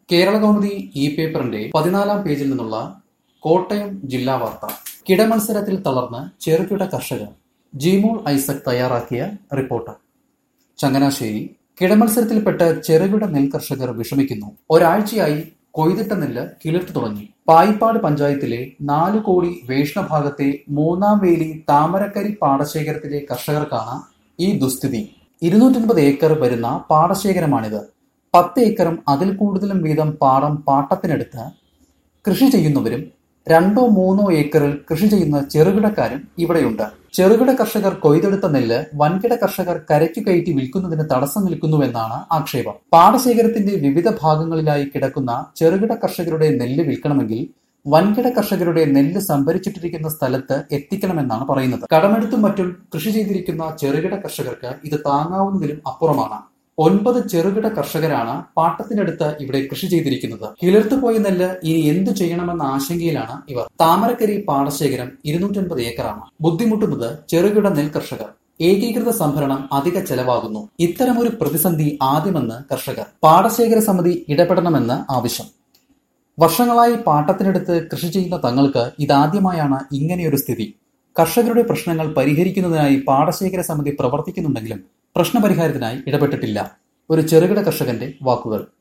Keralakaumudi E പേപ്പറിന്റെ 14-ാം പേജിൽ നിന്നുള്ള കോട്ടയം ജില്ലാ വാർത്ത. കിടമത്സരത്തിൽ തളർന്ന് ചെറുകിട കർഷകർ. ജിമോൾ ഐസക് തയ്യാറാക്കിയ റിപ്പോർട്ട്. ചങ്ങനാശ്ശേരി. കിടമത്സരത്തിൽപ്പെട്ട് ചെറുകിട നെൽകർഷകർ വിഷമിക്കുന്നു. ഒരാഴ്ചയായി കൊയ്തിട്ട നെല്ല് കിളിർത്തു തുടങ്ങി. പായിപ്പാട് പഞ്ചായത്തിലെ 4 കോടി വേഷ്ണഭാഗത്തെ 3-ാം വേലി താമരക്കരി പാടശേഖരത്തിലെ കർഷകർക്കാണ് ഈ ദുസ്ഥിതി. 250 ഏക്കർ വരുന്ന പാടശേഖരമാണിത്. 10 ഏക്കറും അതിൽ കൂടുതലും വീതം പാടം പാട്ടത്തിനെടുത്ത് കൃഷി ചെയ്യുന്നവരും 2-3 ഏക്കറിൽ കൃഷി ചെയ്യുന്ന ചെറുകിടക്കാരും ഇവിടെയുണ്ട്. ചെറുകിട കർഷകർ കൊയ്തെടുത്ത നെല്ല് വൻകിട കർഷകർ കരയ്ക്കു കയറ്റി വിൽക്കുന്നതിന് തടസ്സം നിൽക്കുന്നുവെന്നാണ് ആക്ഷേപം. പാടശേഖരത്തിന്റെ വിവിധ ഭാഗങ്ങളിലായി കിടക്കുന്ന ചെറുകിട കർഷകരുടെ നെല്ല് വിൽക്കണമെങ്കിൽ വൻകിട കർഷകരുടെ നെല്ല് സംഭരിച്ചിട്ടിരിക്കുന്ന സ്ഥലത്ത് എത്തിക്കണമെന്നാണ് പറയുന്നത്. കടമെടുത്തും മറ്റും കൃഷി ചെയ്തിരിക്കുന്ന ചെറുകിട കർഷകർക്ക് ഇത് താങ്ങാവുന്നതിലും അപ്പുറമാണ്. 9 ചെറുകിട കർഷകരാണ് പാട്ടത്തിനടുത്ത് ഇവിടെ കൃഷി ചെയ്തിരിക്കുന്നത്. കിളിർത്തുപോയ നെല്ല് ഇനി എന്തു ചെയ്യണമെന്ന ആശങ്കയിലാണ് ഇവർ. താമരക്കരി പാടശേഖരം 250 ഏക്കറാണ്. ബുദ്ധിമുട്ടുന്നത് ചെറുകിട നെൽ കർഷകർ. ഏകീകൃത സംഭരണം അധിക ചെലവാകുന്നു. ഇത്തരമൊരു പ്രതിസന്ധി ആദ്യമെന്ന് കർഷകർ. പാടശേഖര സമിതി ഇടപെടണമെന്ന് ആവശ്യം. വർഷങ്ങളായി പാട്ടത്തിനടുത്ത് കൃഷി ചെയ്യുന്ന തങ്ങൾക്ക് ഇതാദ്യമായാണ് ഇങ്ങനെയൊരു സ്ഥിതി. കർഷകരുടെ പ്രശ്നങ്ങൾ പരിഹരിക്കുന്നതിനായി പാടശേഖര സമിതി പ്രവർത്തിക്കുന്നുണ്ടെങ്കിലും പ്രശ്നപരിഹാരത്തിനായി ഇടപെട്ടിട്ടില്ല. ഒരു ചെറുകിട കർഷകന്റെ വാക്കുകൾ.